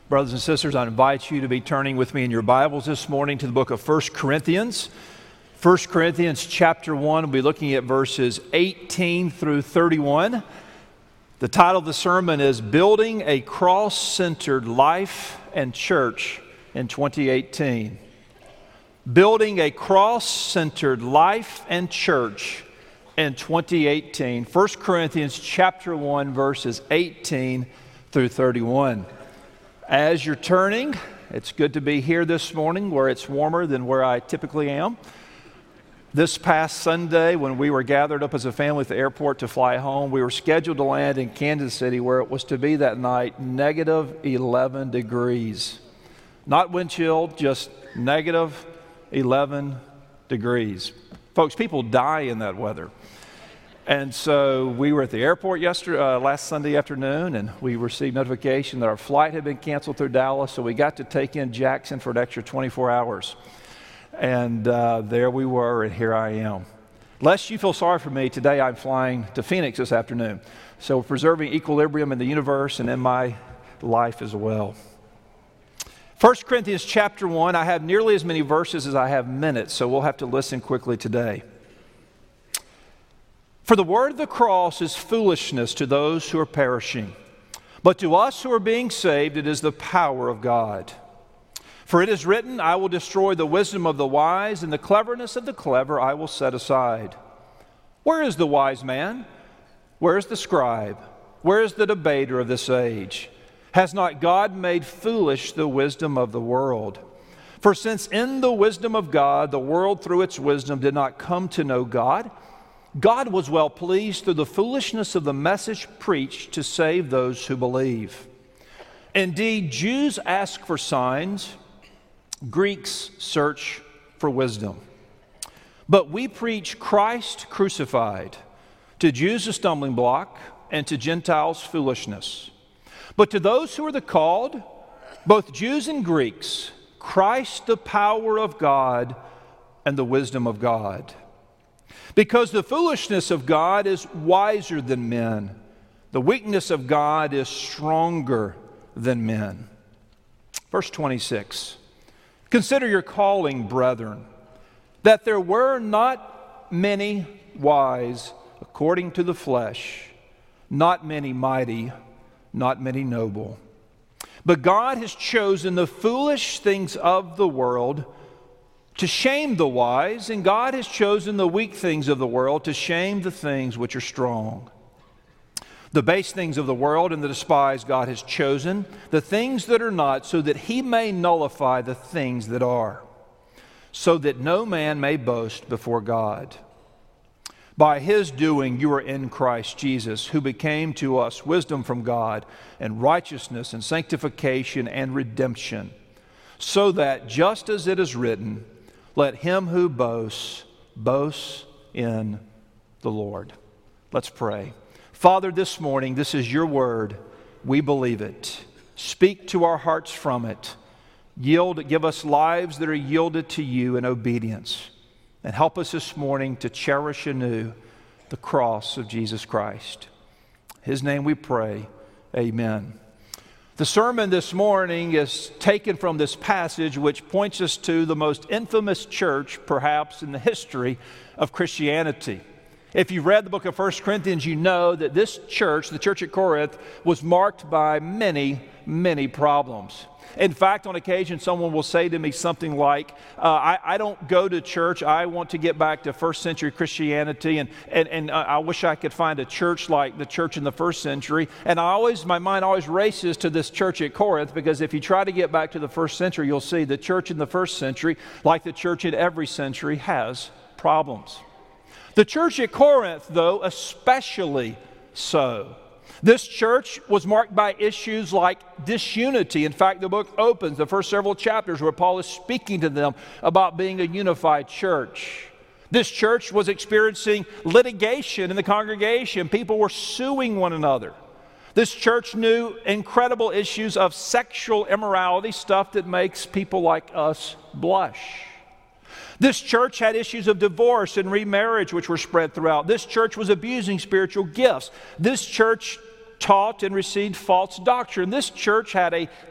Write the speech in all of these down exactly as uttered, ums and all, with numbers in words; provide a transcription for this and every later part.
Brothers and sisters, I invite you to be turning with me in your Bibles this morning to the book of First Corinthians. First Corinthians chapter one, we'll be looking at verses eighteen through thirty-one. The title of the sermon is Building a Cross-Centered Life and Church in twenty eighteen. Building a Cross-Centered Life and Church in twenty eighteen. First Corinthians chapter one, verses eighteen through thirty-one. As you're turning, it's good to be here this morning where it's warmer than where I typically am. This past Sunday, when we were gathered up as a family at the airport to fly home, we were scheduled to land in Kansas City where it was to be that night negative eleven degrees. Not wind chill, just negative eleven degrees. Folks, people die in that weather. And so we were at the airport yesterday, uh, last Sunday afternoon, and we received notification that our flight had been canceled through Dallas, so we got to take in Jackson for an extra twenty-four hours. And uh, there we were, and here I am. Lest you feel sorry for me, today I'm flying to Phoenix this afternoon. So we're preserving equilibrium in the universe and in my life as well. First Corinthians chapter one, I have nearly as many verses as I have minutes, so we'll have to listen quickly today. For the word of the cross is foolishness to those who are perishing, but to us who are being saved it is the power of God. For it is written, I will destroy the wisdom of the wise, and the cleverness of the clever I will set aside. Where is the wise man? Where is the scribe? Where is the debater of this age? Has not God made foolish the wisdom of the world? For since in the wisdom of God the world through its wisdom did not come to know God, God was well pleased through the foolishness of the message preached to save those who believe. Indeed, Jews ask for signs, Greeks search for wisdom. But we preach Christ crucified, to Jews a stumbling block, and to Gentiles foolishness. But to those who are the called, both Jews and Greeks, Christ the power of God and the wisdom of God. Because the foolishness of God is wiser than men, the weakness of God is stronger than men. Verse twenty-six, consider your calling, brethren, that there were not many wise according to the flesh, not many mighty, not many noble. But God has chosen the foolish things of the world to shame the wise, and God has chosen the weak things of the world to shame the things which are strong. The base things of the world and the despised God has chosen, the things that are not, so that he may nullify the things that are, so that no man may boast before God. By his doing you are in Christ Jesus, who became to us wisdom from God, and righteousness and sanctification and redemption, so that just as it is written, let him who boasts, boast in the Lord. Let's pray. Father, this morning, this is your word. We believe it. Speak to our hearts from it. Yield, give us lives that are yielded to you in obedience. And help us this morning to cherish anew the cross of Jesus Christ. In his name we pray. Amen. The sermon this morning is taken from this passage which points us to the most infamous church perhaps in the history of Christianity. If you've read the book of First Corinthians, you know that this church, the church at Corinth, was marked by many, many problems. In fact, on occasion, someone will say to me something like, uh, I, I don't go to church. I want to get back to first century Christianity, and, and, and I wish I could find a church like the church in the first century. And I always, my mind always races to this church at Corinth, because if you try to get back to the first century, you'll see the church in the first century, like the church in every century, has problems. The church at Corinth, though, especially so. This church was marked by issues like disunity. In fact, the book opens, the first several chapters, where Paul is speaking to them about being a unified church. This church was experiencing litigation in the congregation. People were suing one another. This church knew incredible issues of sexual immorality, stuff that makes people like us blush. This church had issues of divorce and remarriage which were spread throughout. This church was abusing spiritual gifts. This church taught and received false doctrine. This church had a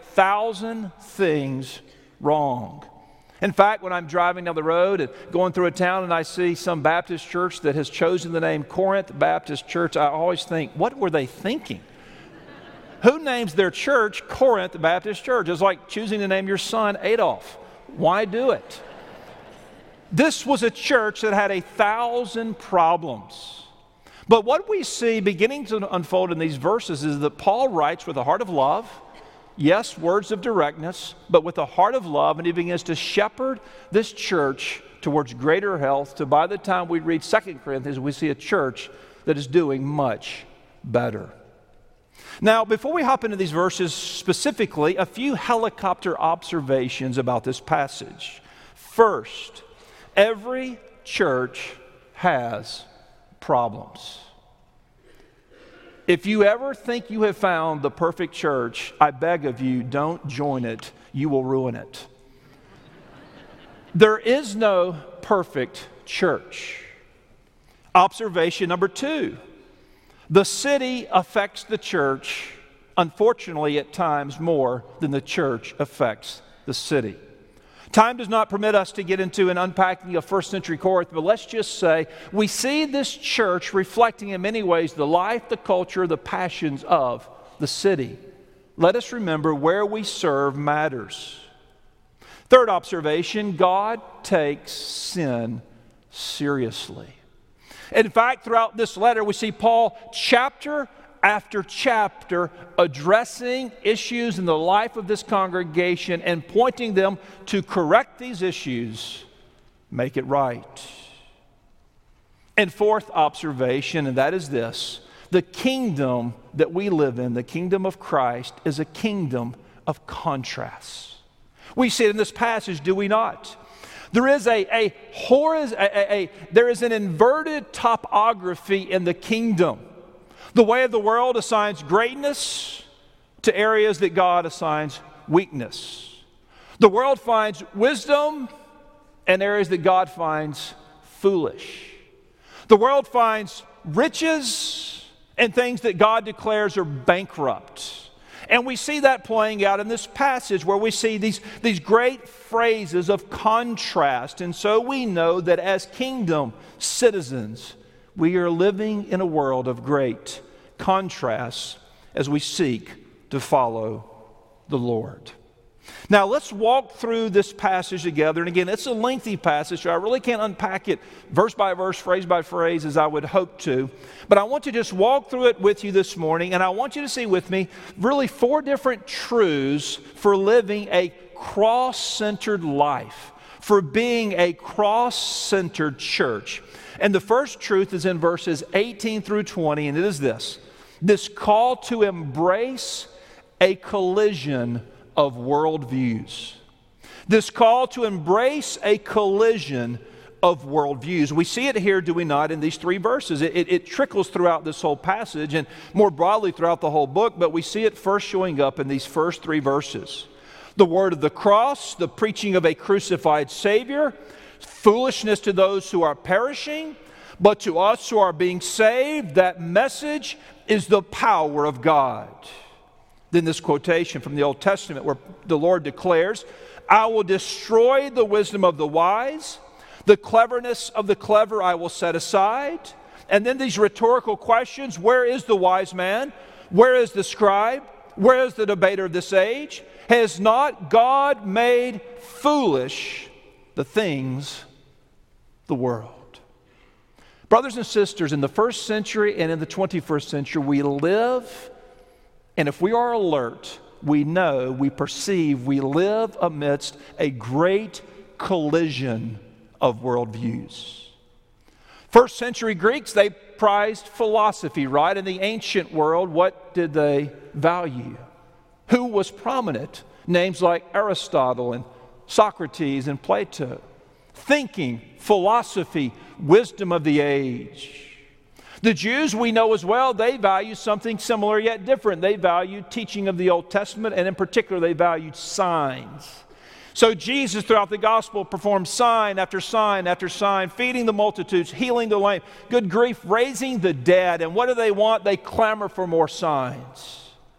thousand things wrong. In fact, when I'm driving down the road and going through a town and I see some Baptist church that has chosen the name Corinth Baptist Church, I always think, what were they thinking? Who names their church Corinth Baptist Church? It's like choosing to name your son Adolf. Why do it? This was a church that had a thousand problems. But what we see beginning to unfold in these verses is that Paul writes with a heart of love. Yes, words of directness, but with a heart of love, and he begins to shepherd this church towards greater health, to by the time we read Second Corinthians, we see a church that is doing much better. Now, before we hop into these verses specifically, a few helicopter observations about this passage. First, every church has problems. If you ever think you have found the perfect church, I beg of you, don't join it. You will ruin it. There is no perfect church. Observation number two, the city affects the church, unfortunately, at times more than the church affects the city. Time does not permit us to get into an unpacking of first century Corinth, but let's just say we see this church reflecting in many ways the life, the culture, the passions of the city. Let us remember where we serve matters. Third observation, God takes sin seriously. In fact, throughout this letter, we see Paul chapter after chapter addressing issues in the life of this congregation and pointing them to correct these issues, make it right. And fourth observation, and that is this, the kingdom that we live in, the kingdom of Christ, is a kingdom of contrasts. We see it in this passage, do we not? There is a, a, horiz- a, a, a there is an inverted topography in the kingdom. The way of the world assigns greatness to areas that God assigns weakness. The world finds wisdom in areas that God finds foolish. The world finds riches in things that God declares are bankrupt. And we see that playing out in this passage where we see these, these great phrases of contrast. And so we know that as kingdom citizens, we are living in a world of great contrasts as we seek to follow the Lord. Now let's walk through this passage together. And again, it's a lengthy passage, so I really can't unpack it verse by verse, phrase by phrase as I would hope to. But I want to just walk through it with you this morning, and I want you to see with me really four different truths for living a cross-centered life, for being a cross-centered church. And the first truth is in verses eighteen through twenty, and it is this. This call to embrace a collision of worldviews. This call to embrace a collision of worldviews. We see it here, do we not, in these three verses. It, it, it trickles throughout this whole passage and more broadly throughout the whole book, but we see it first showing up in these first three verses. The word of the cross, the preaching of a crucified Savior, foolishness to those who are perishing, but to us who are being saved, that message is the power of God. Then this quotation from the Old Testament where the Lord declares, I will destroy the wisdom of the wise, the cleverness of the clever I will set aside. And then these rhetorical questions, where is the wise man? Where is the scribe? Where is the debater of this age? Has not God made foolish the things of the world? Brothers and sisters, in the first century and in the twenty-first century, we live, and if we are alert, we know, we perceive, we live amidst a great collision of worldviews. First century Greeks, they prized philosophy, right? In the ancient world, what did they value? Who was prominent? Names like Aristotle and Socrates and Plato. Thinking, philosophy, wisdom of the age. The Jews, we know as well, they value something similar yet different. They valued teaching of the Old Testament, and in particular, they valued signs. So Jesus, throughout the gospel, performed sign after sign after sign, feeding the multitudes, healing the lame, good grief, raising the dead. And what do they want? They clamor for more signs.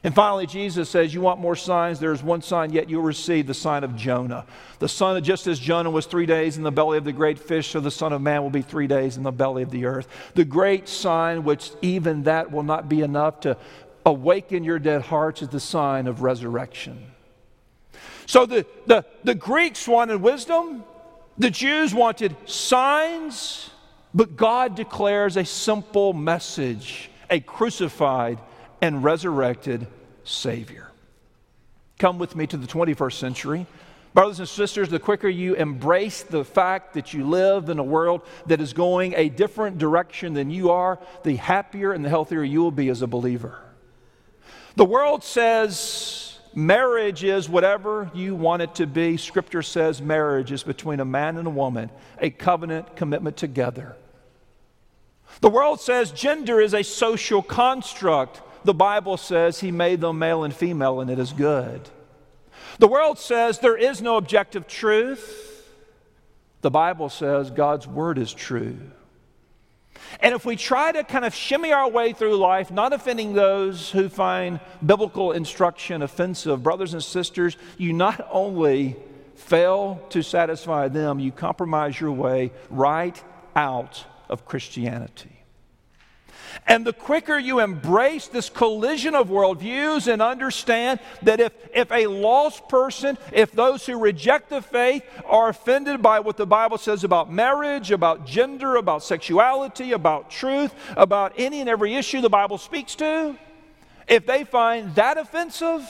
And finally, Jesus says, you want more signs? There is one sign yet you'll receive, the sign of Jonah. The son of, just as Jonah was three days in the belly of the great fish, so the Son of Man will be three days in the belly of the earth. The great sign, which even that will not be enough to awaken your dead hearts, is the sign of resurrection. So the, the, the Greeks wanted wisdom. The Jews wanted signs. But God declares a simple message, a crucified and resurrected Savior. Come with me to the twenty-first century. Brothers and sisters, the quicker you embrace the fact that you live in a world that is going a different direction than you are, the happier and the healthier you will be as a believer. The world says marriage is whatever you want it to be. Scripture says marriage is between a man and a woman, a covenant commitment together. The world says gender is a social construct. The Bible says He made them male and female, and it is good. The world says there is no objective truth. The Bible says God's Word is true. And if we try to kind of shimmy our way through life, not offending those who find biblical instruction offensive, brothers and sisters, you not only fail to satisfy them, you compromise your way right out of Christianity. And the quicker you embrace this collision of worldviews and understand that if, if a lost person, if those who reject the faith are offended by what the Bible says about marriage, about gender, about sexuality, about truth, about any and every issue the Bible speaks to, if they find that offensive,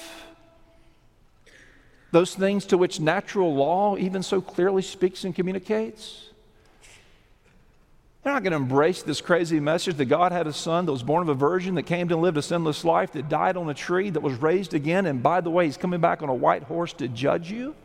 those things to which natural law even so clearly speaks and communicates, they're not going to embrace this crazy message that God had a son that was born of a virgin, that came to live a sinless life, that died on a tree, that was raised again, and by the way, He's coming back on a white horse to judge you.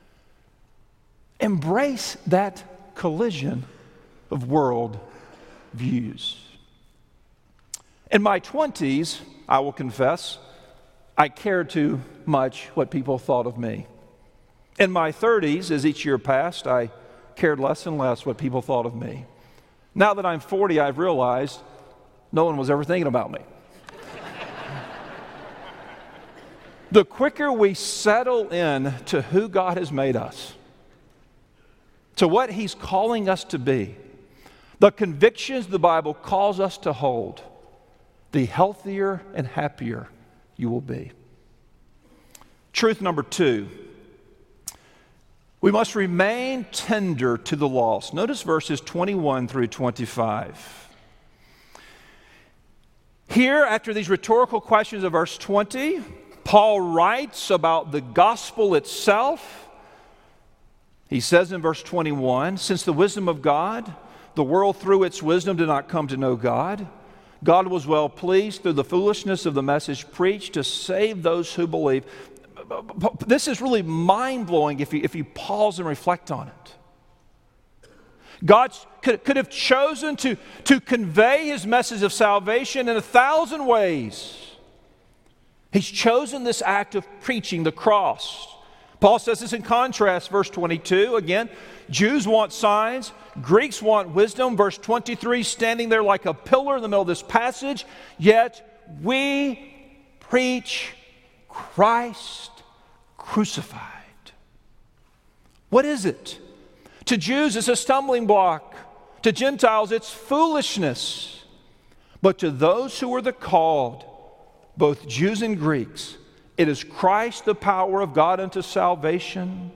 Embrace that collision of world views. In my twenties, I will confess, I cared too much what people thought of me. In my thirties, as each year passed, I cared less and less what people thought of me. Now that I'm forty, I've realized no one was ever thinking about me. The quicker we settle in to who God has made us, to what He's calling us to be, the convictions the Bible calls us to hold, the healthier and happier you will be. Truth number two. We must remain tender to the lost. Notice verses twenty-one through twenty-five. Here, after these rhetorical questions of verse twenty, Paul writes about the gospel itself. He says in verse twenty-one, since the wisdom of God, the world through its wisdom did not come to know God, God was well pleased through the foolishness of the message preached to save those who believe. This is really mind-blowing if you, if you pause and reflect on it. God could, could have chosen to, to convey His message of salvation in a thousand ways. He's chosen this act of preaching the cross. Paul says this in contrast, verse twenty-two. Again, Jews want signs, Greeks want wisdom. Verse twenty-three, standing there like a pillar in the middle of this passage, yet we preach Christ crucified. What is it? To Jews, it's a stumbling block. To Gentiles, it's foolishness. But to those who are the called, both Jews and Greeks, it is Christ, the power of God unto salvation.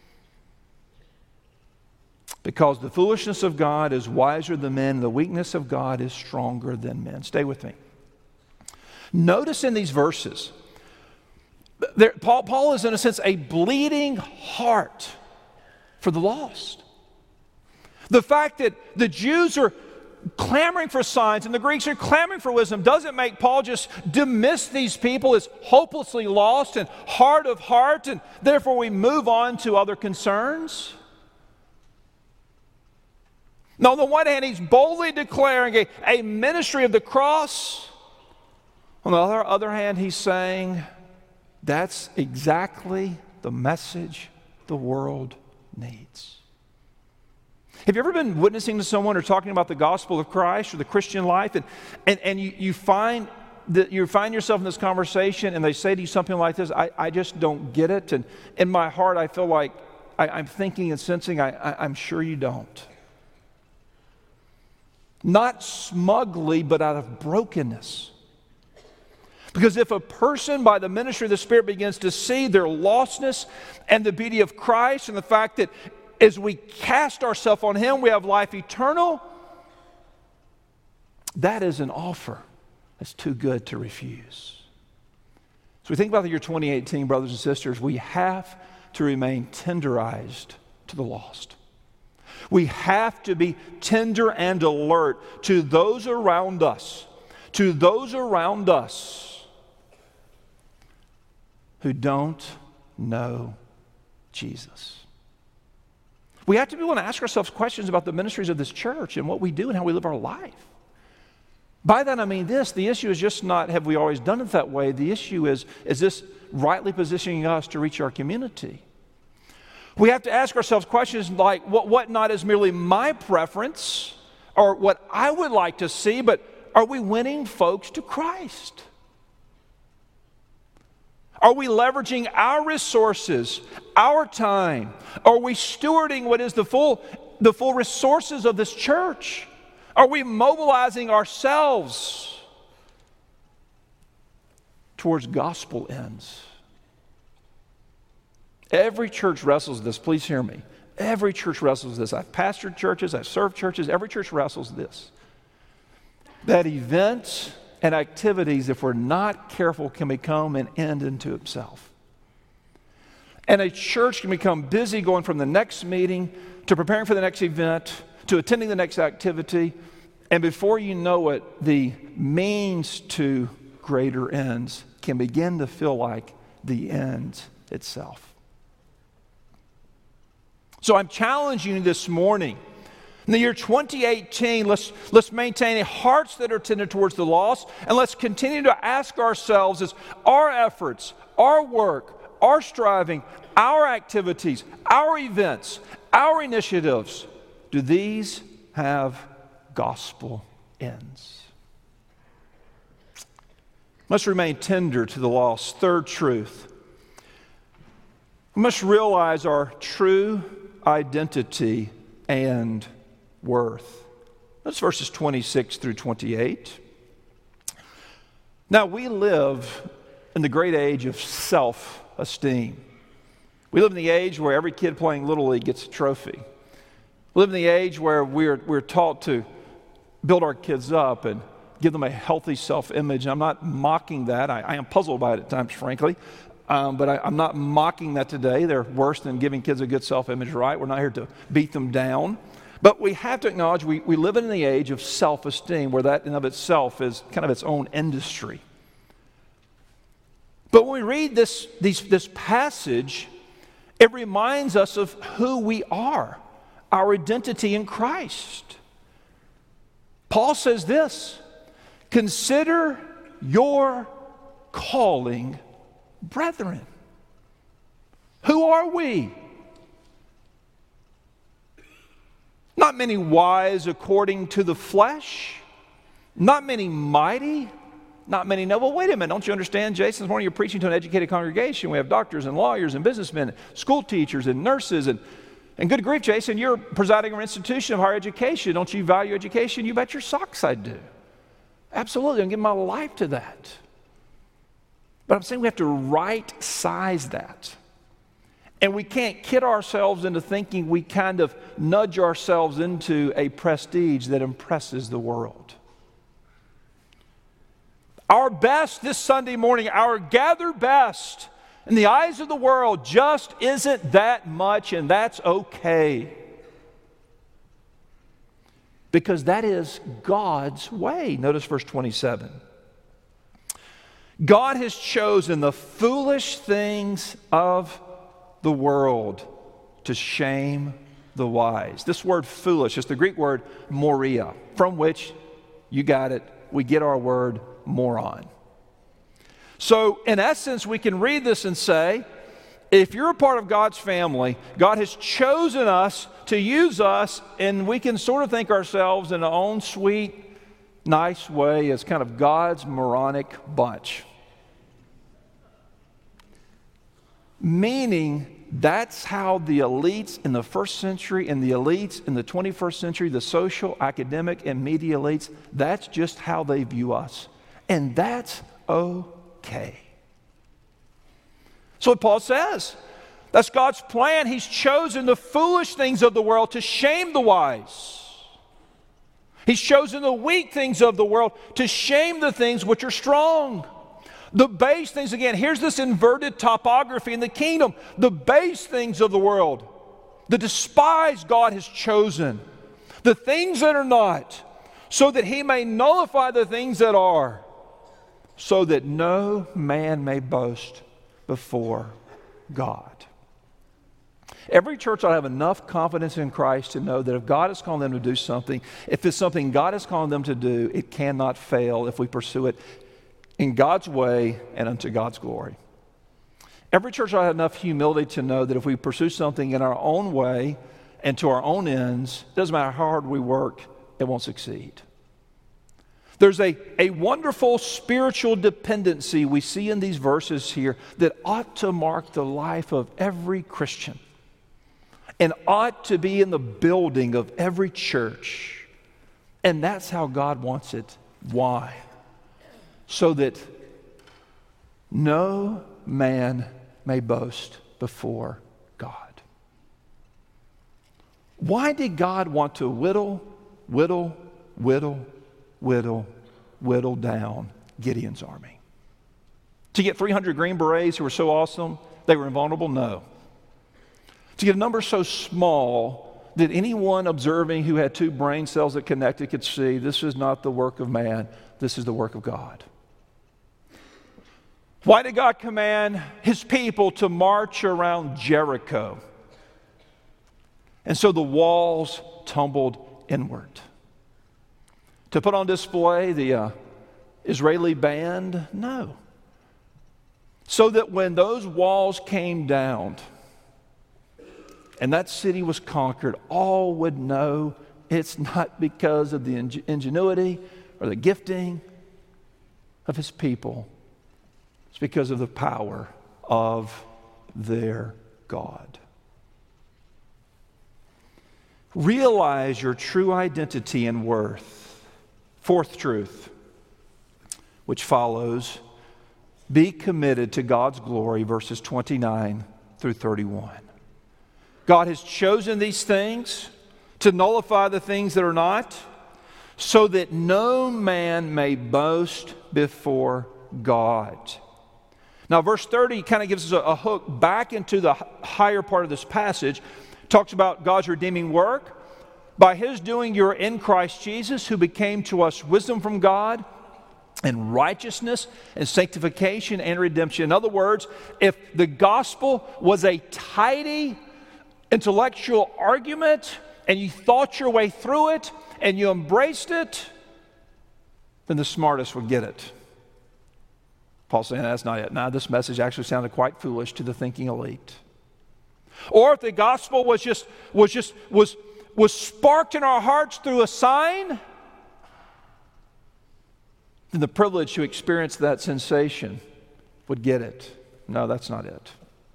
Because the foolishness of God is wiser than men, the weakness of God is stronger than men. Stay with me. Notice in these verses, there, Paul, Paul is in a sense a bleeding heart for the lost. The fact that the Jews are clamoring for signs and the Greeks are clamoring for wisdom doesn't make Paul just dismiss these people as hopelessly lost and hard of heart, and therefore we move on to other concerns. No, on the one hand, he's boldly declaring a, a ministry of the cross. On the other, other hand, he's saying that's exactly the message the world needs. Have you ever been witnessing to someone or talking about the gospel of Christ or the Christian life, and, and, and you, you find that you find yourself in this conversation and they say to you something like this, I, I just don't get it. And in my heart, I feel like I, I'm thinking and sensing, I, I, I'm sure you don't. Not smugly, but out of brokenness. Because if a person, by the ministry of the Spirit, begins to see their lostness and the beauty of Christ and the fact that as we cast ourselves on Him, we have life eternal, that is an offer that's too good to refuse. So we think about the year twenty eighteen, brothers and sisters, we have to remain tenderized to the lost. We have to be tender and alert to those around us, to those around us who don't know Jesus. We have to be able to ask ourselves questions about the ministries of this church and what we do and how we live our life. By that I mean this, the issue is just not have we always done it that way. The issue is, is this rightly positioning us to reach our community? We have to ask ourselves questions like, what, what not is merely my preference or what I would like to see, but are we winning folks to Christ? Are we leveraging our resources, our time? Are we stewarding what is the full, the full resources of this church? Are we mobilizing ourselves towards gospel ends? Every church wrestles this. Please hear me. Every church wrestles this. I've pastored churches, I've served churches. Every church wrestles this. That events and activities, if we're not careful, can become an end unto itself. And a church can become busy going from the next meeting to preparing for the next event to attending the next activity. And before you know it, the means to greater ends can begin to feel like the end itself. So I'm challenging you this morning. In the year twenty eighteen, let's, let's maintain hearts that are tended towards the lost, and let's continue to ask ourselves is our efforts, our work, our striving, our activities, our events, our initiatives, do these have gospel ends? Must remain tender to the lost. Third truth. We must realize our true identity and worth. That's verses twenty-six through twenty-eight. Now, we live in the great age of self-esteem. We live in the age where every kid playing Little League gets a trophy. We live in the age where we're, we're taught to build our kids up and give them a healthy self-image. And I'm not mocking that. I, I am puzzled by it at times, frankly. Um, but I, I'm not mocking that today. They're worse than giving kids a good self-image, right? We're not here to beat them down. But we have to acknowledge we, we live in the age of self-esteem where that in of itself is kind of its own industry. But when we read this, these, this passage, it reminds us of who we are, our identity in Christ. Paul says this, consider your calling, brethren. Who are we? Not many wise according to the flesh, not many mighty, not many noble. Wait a minute, don't you understand, Jason? This morning you're preaching to an educated congregation. We have doctors and lawyers and businessmen, school teachers and nurses. And, and good grief, Jason, you're presiding over an institution of higher education. Don't you value education? You bet your socks I do. Absolutely, I'm giving my life to that. But I'm saying we have to right-size that. And we can't kid ourselves into thinking we kind of nudge ourselves into a prestige that impresses the world. Our best this Sunday morning, our gathered best in the eyes of the world just isn't that much, and that's okay. Because that is God's way. Notice verse twenty-seven. God has chosen the foolish things of the world to shame the wise. This word foolish is the Greek word moria, from which, you got it, we get our word moron. So, in essence, we can read this and say, if you're a part of God's family, God has chosen us to use us, and we can sort of think ourselves in our own sweet nice way as kind of God's moronic bunch. Meaning, that's how the elites in the first century and the elites in the twenty-first century, the social, academic, and media elites, that's just how they view us. And that's okay. So what Paul says, that's God's plan. He's chosen the foolish things of the world to shame the wise. He's chosen the weak things of the world to shame the things which are strong. The base things, again, here's this inverted topography in the kingdom. The base things of the world, the despised God has chosen, the things that are not, so that he may nullify the things that are, so that no man may boast before God. Every church ought to have enough confidence in Christ to know that if God is calling them to do something, if it's something God is calling them to do, it cannot fail if we pursue it in God's way and unto God's glory. Every church ought to have enough humility to know that if we pursue something in our own way and to our own ends, it doesn't matter how hard we work, it won't succeed. There's a, a wonderful spiritual dependency we see in these verses here that ought to mark the life of every Christian and ought to be in the building of every church. And that's how God wants it. Why? So that no man may boast before God. Why did God want to whittle, whittle, whittle, whittle, whittle down Gideon's army? To get three hundred Green Berets who were so awesome, they were invulnerable? No. To get a number so small that anyone observing who had two brain cells that connected could see this is not the work of man, this is the work of God. Why did God command his people to march around Jericho? And so the walls tumbled inward. To put on display the uh, Israeli band? No. So that when those walls came down and that city was conquered, all would know it's not because of the ingenuity or the gifting of his people. It's because of the power of their God. Realize your true identity and worth. Fourth truth, which follows, be committed to God's glory, verses twenty-nine through thirty-one. God has chosen these things to nullify the things that are not, so that no man may boast before God. Now, verse thirty kind of gives us a, a hook back into the higher part of this passage. It talks about God's redeeming work. By his doing, you're in Christ Jesus, who became to us wisdom from God and righteousness and sanctification and redemption. In other words, if the gospel was a tidy intellectual argument and you thought your way through it and you embraced it, then the smartest would get it. Paul's saying that's not it. Now, this message actually sounded quite foolish to the thinking elite. Or if the gospel was just was just was was sparked in our hearts through a sign, then the privilege to experience that sensation would get it. No, that's not it.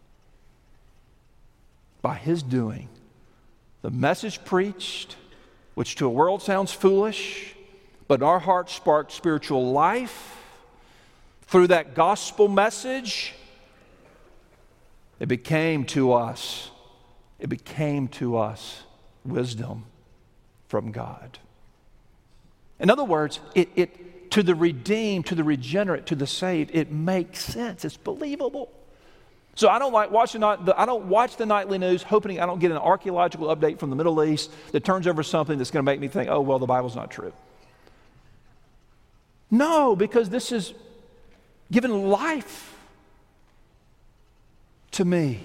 By his doing, the message preached, which to a world sounds foolish, but in our hearts sparked spiritual life. Through that gospel message, it became to us, it became to us wisdom from God. In other words, it, it to the redeemed, to the regenerate, to the saved, it makes sense. It's believable. So I don't like watching the, I don't watch the nightly news hoping I don't get an archaeological update from the Middle East that turns over something that's going to make me think, oh, well, the Bible's not true. No, because this is given life to me.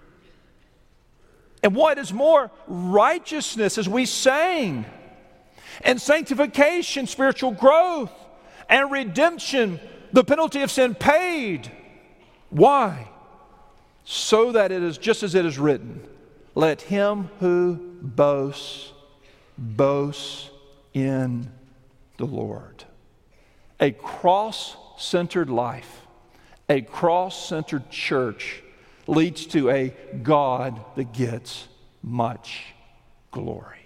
And what is more, righteousness, as we sang, and sanctification, spiritual growth, and redemption, the penalty of sin paid. Why? So that it is just as it is written, let him who boasts, boast in the Lord. A cross-centered life, a cross-centered church leads to a God that gets much glory.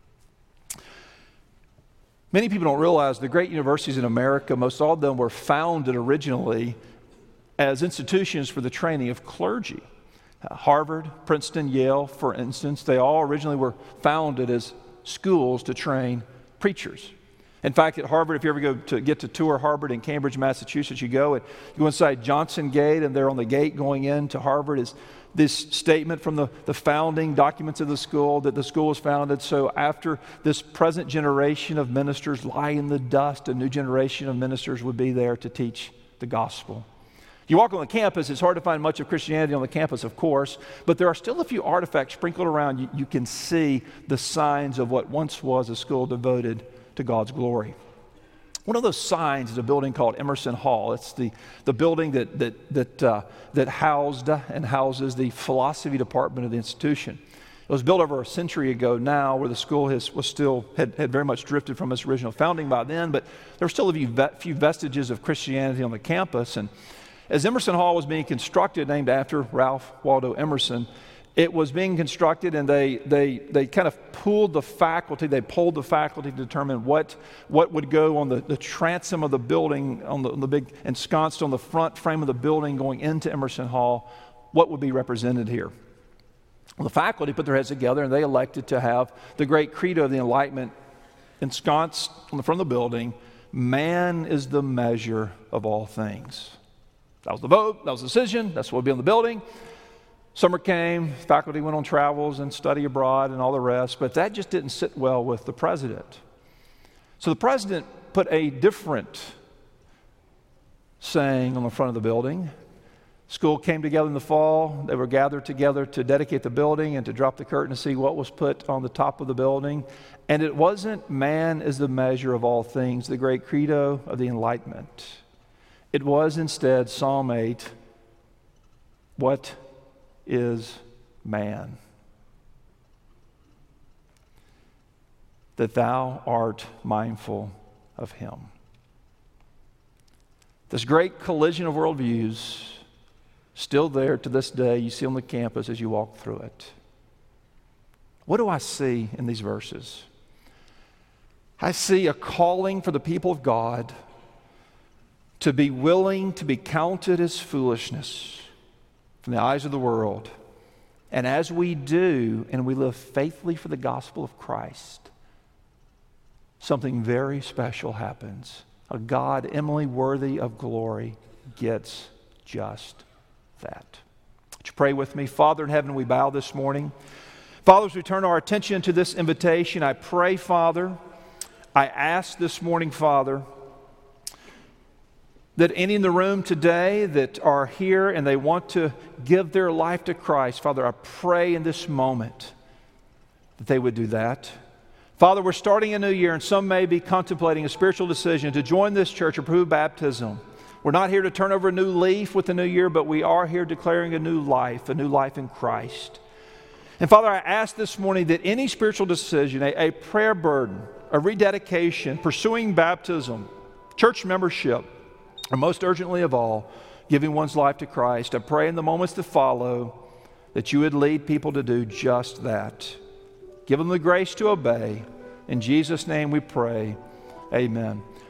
Many people don't realize the great universities in America, most all of them were founded originally as institutions for the training of clergy. Uh, Harvard, Princeton, Yale, for instance, they all originally were founded as schools to train preachers. In fact, at Harvard, if you ever go to get to tour Harvard in Cambridge, Massachusetts, you go and you go inside Johnson Gate, and there on the gate going into Harvard is this statement from the, the founding documents of the school, that the school was founded so after this present generation of ministers lie in the dust, a new generation of ministers would be there to teach the gospel. You walk on the campus, it's hard to find much of Christianity on the campus, of course, but there are still a few artifacts sprinkled around. You, you can see the signs of what once was a school devoted to God's glory. One of those signs is a building called Emerson Hall. It's the, the building that, that, that, uh, that housed and houses the philosophy department of the institution. It was built over a century ago now, where the school has, was still had, had very much drifted from its original founding by then, but there were still a few, few vestiges of Christianity on the campus. And as Emerson Hall was being constructed, named after Ralph Waldo Emerson, it was being constructed, and they they they kind of pooled the faculty, they polled the faculty to determine what what would go on the, the transom of the building, on the, on the big ensconced on the front frame of the building going into Emerson Hall, what would be represented here. Well, the faculty put their heads together, and they elected to have the great credo of the Enlightenment ensconced on the front of the building: man is the measure of all things. That was the vote, that was the decision, that's what would be on the building. Summer came, faculty went on travels and study abroad and all the rest, but that just didn't sit well with the president. So the president put a different saying on the front of the building. School came together in the fall. They were gathered together to dedicate the building and to drop the curtain to see what was put on the top of the building. And it wasn't man is the measure of all things, the great credo of the Enlightenment. It was instead Psalm eight, what is man? That thou art mindful of him. This great collision of worldviews, still there to this day, you see on the campus as you walk through it. What do I see in these verses? I see a calling for the people of God to be willing to be counted as foolishness from the eyes of the world. And as we do, and we live faithfully for the gospel of Christ, something very special happens. A God eminently worthy of glory gets just that. Would you pray with me? Father in heaven, we bow this morning. Father, as we turn our attention to this invitation, I pray, Father, I ask this morning, Father, that any in the room today that are here and they want to give their life to Christ, Father, I pray in this moment that they would do that. Father, we're starting a new year, and some may be contemplating a spiritual decision to join this church or prove baptism. We're not here to turn over a new leaf with the new year, but we are here declaring a new life, a new life in Christ. And Father, I ask this morning that any spiritual decision, a, a prayer burden, a rededication, pursuing baptism, church membership, or most urgently of all, giving one's life to Christ, I pray in the moments to follow that you would lead people to do just that. Give them the grace to obey. In Jesus' name we pray. Amen.